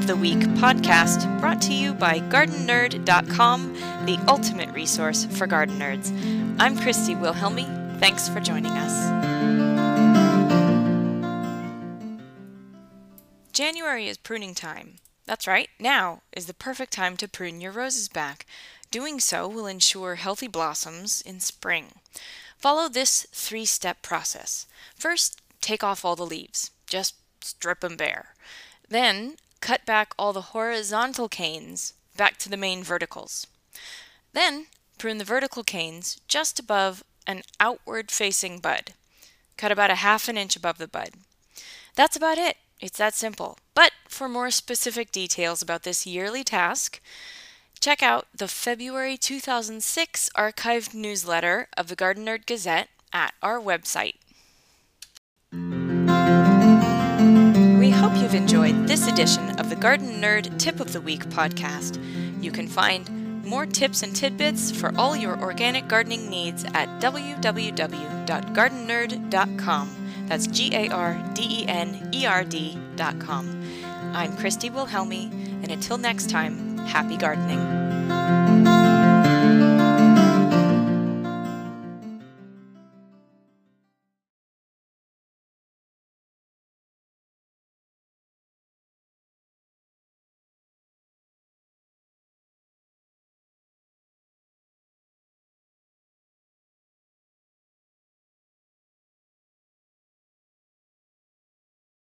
the Week podcast brought to you by GardenNerd.com, the ultimate resource for garden nerds. I'm Christy Wilhelmy. Thanks for joining us. January is pruning time. That's right, now is the perfect time to prune your roses back. Doing so will ensure healthy blossoms in spring. Follow this 3-step process. First, take off all the leaves. Just strip them bare. Then, cut back all the horizontal canes back to the main verticals. Then, prune the vertical canes just above an outward-facing bud. Cut about 1/2 inch above the bud. That's about it. It's that simple. But for more specific details about this yearly task, check out the February 2006 archived newsletter of the Garden Nerd Gazette at our website. We hope you've enjoyed this edition of the Garden Nerd Tip of the Week podcast. You can find more tips and tidbits for all your organic gardening needs at www.gardennerd.com. That's GARDENERD.com. I'm Christy Wilhelmy, and until next time, happy gardening.